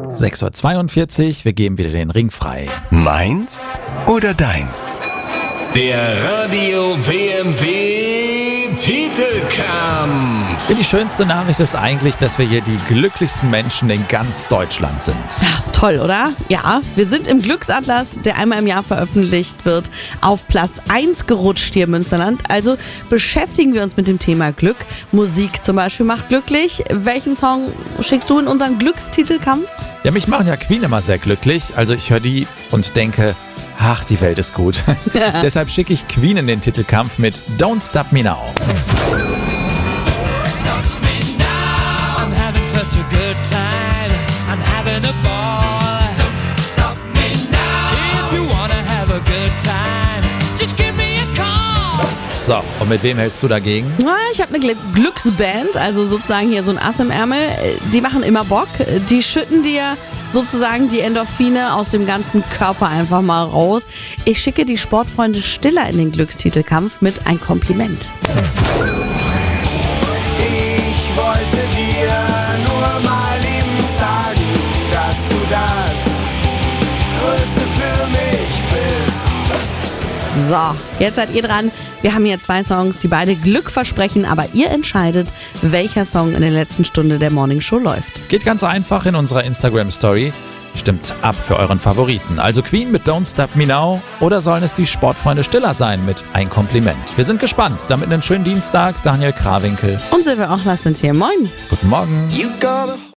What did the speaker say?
6:42 Uhr, wir geben wieder den Ring frei. Meins oder deins? Der Radio WMW Titelkampf. Die schönste Nachricht ist eigentlich, dass wir hier die glücklichsten Menschen in ganz Deutschland sind. Das ist toll, oder? Ja, wir sind im Glücksatlas, der einmal im Jahr veröffentlicht wird, auf Platz 1 gerutscht hier im Münsterland. Also beschäftigen wir uns mit dem Thema Glück. Musik zum Beispiel macht glücklich. Welchen Song schickst du in unseren Glückstitelkampf? Ja, mich machen ja Queen immer sehr glücklich. Also ich höre die und denke, ach, die Welt ist gut. Deshalb schicke ich Queen in den Titelkampf mit Don't Stop Me Now. So, und mit wem hältst du dagegen? Ich habe eine Glücksband, also sozusagen hier so ein Ass im Ärmel. Die machen immer Bock. Die schütten dir sozusagen die Endorphine aus dem ganzen Körper einfach mal raus. Ich schicke die Sportfreunde Stiller in den Glückstitelkampf mit ein Kompliment. Ich wollte dir nur mal eben sagen, dass du das Größte für mich bist. So, jetzt seid ihr dran. Wir haben hier 2 Songs, die beide Glück versprechen, aber ihr entscheidet, welcher Song in der letzten Stunde der Morning Show läuft. Geht ganz einfach in unserer Instagram-Story. Stimmt ab für euren Favoriten. Also Queen mit Don't Stop Me Now oder sollen es die Sportfreunde Stiller sein mit Ein Kompliment? Wir sind gespannt. Damit einen schönen Dienstag. Daniel Krawinkel. Und Silvia Ochler sind hier. Moin. Guten Morgen.